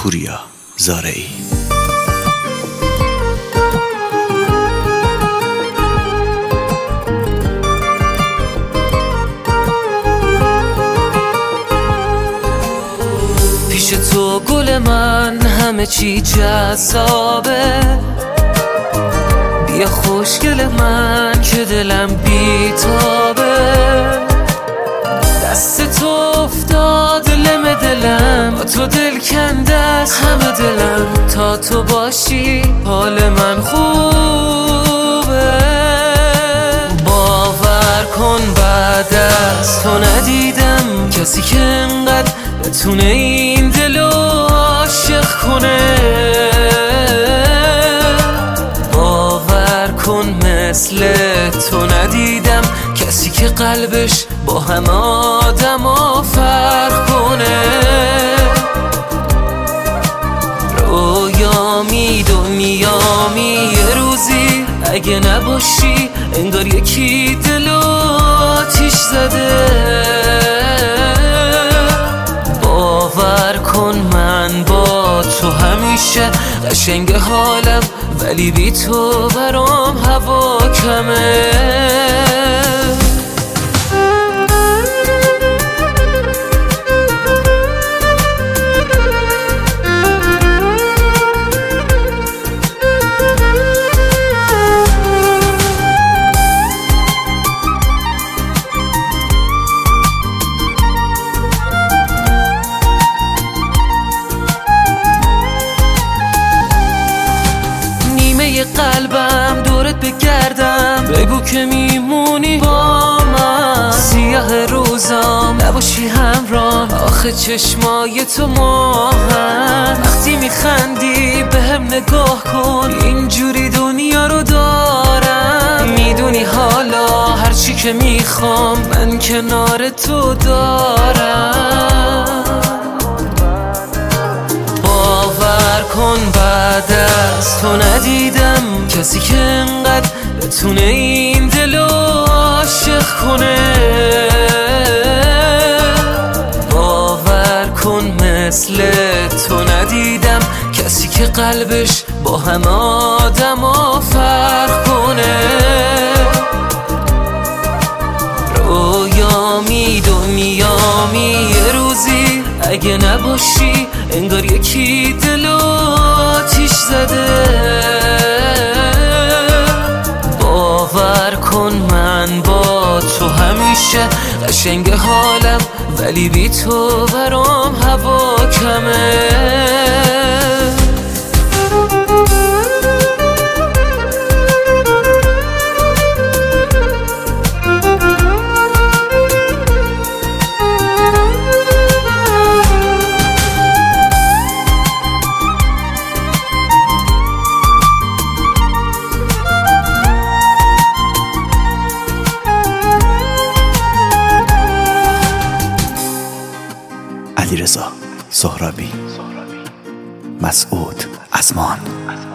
پوریا زارعی. پیش تو گل من همه چی جذابه، بیا خوشگل من که دلم بیتابه. دست تو افتاد لم دلم، با تو دل کنده از همه دلم. تا تو باشی حال من خوبه. باور کن بعد از تو ندیدم کسی که انقدر بتونه این دلو عاشق کنه. باور کن مثل تو ندیدم کسی که قلبش با همه آدما فرق کنه. رویامی دنیامی یه روزی اگه نباشی انگار یکی دلو آتیش زده. باور کن من با تو همیشه قشنگ حالم، ولی بی تو برام هوا کمه. قلبم دورت بگردم، بگو که میمونی با من. سیاه روزام نباشی همراه، آخه چشمای تو ماهن. وقتی میخندی بهم نگاه کن، اینجوری دنیا رو دارم. میدونی حالا هرچی که میخوام من کنار تو دارم. باور کن بعد از تو ندیدم کسی که انقدر بتونه این دلو عاشق کنه. باور کن مثل تو ندیدم کسی که قلبش با همه آدما فرق کنه. رویامی دنیامی یه روزی اگه نباشی انگار یکی دلو آتیش زده. باور کن من با تو همیشه قشنگ حالم، ولی بی تو برام هوا کمه. علیرضا سهرابی، مسعود ازمان.